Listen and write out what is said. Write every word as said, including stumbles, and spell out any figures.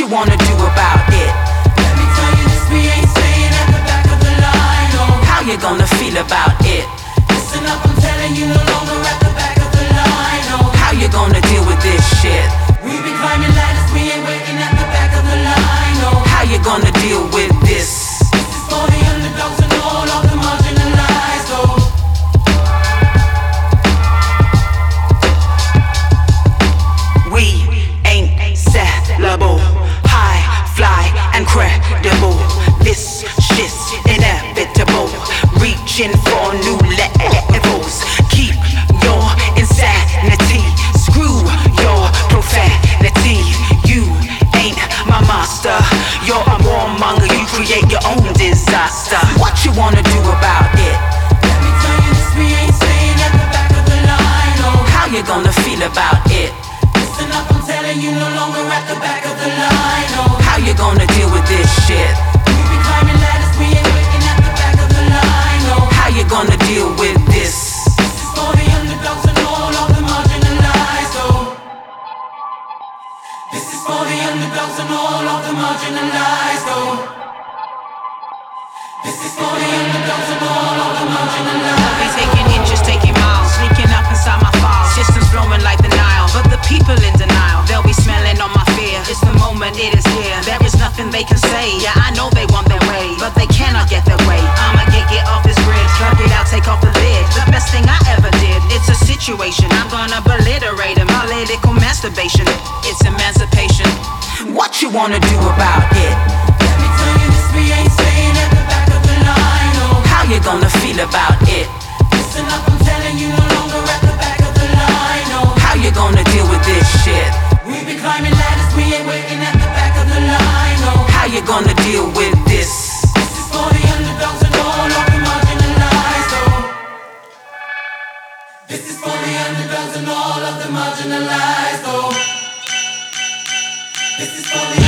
you wanna do about it? Let me tell you this, we ain't staying at the back of the line, no. How you gonna feel about it? Listen up, I'm telling you, no longer at the back of the line, no. How you gonna deal with this shit? We've been climbing ladders, we ain't waiting at the back of the line, no. How you gonna deal with this? This is for the underdogs and all of the marginalized, oh. We ain't sellable, high, fly, and credible. This shit's inevitable. Reaching for new levels. Keep your insanity. Screw your profanity. You ain't my master. You're a warmonger. You create your own disaster. What you wanna do about it? Let me tell you this, we ain't staying at the back of the line, no. How you gonna feel about it? Listen up, I'm telling you, no longer at the back of the line, no. How you gonna deal with this shit? We've been climbing ladders, we ain't waiting at the back of the line, no. How you gonna deal with this? This is for the underdogs and all of the marginalized, oh. This is for the underdogs and all of the marginalized, oh. This is for the underdogs and all of the marginalized. They taking inches, taking miles, sneaking up inside my files. Systems flowing like the Nile, but the people in denial. They'll be smelling on my fear. It's the moment, it is here. There is nothing they can say. Yeah, I know they want their way, but they cannot get their way. I'ma get get off this grid, plug it out, take off the lid. The best thing I ever did. It's a situation. I'm gonna obliterate him. Political masturbation. It's emancipation. What you wanna do about it? Let me tell you this, we ain't staying at the back of the line, no. How you gonna feel about it? Listen up, I'm telling you, no longer at the back of the line, no. How you gonna deal with this shit? We've been climbing ladders, we ain't waiting at the back of the line, no. How you gonna deal with this? This is for the underdogs and all of the marginalized, oh. This is for the underdogs and all of the marginalized, oh. This is for the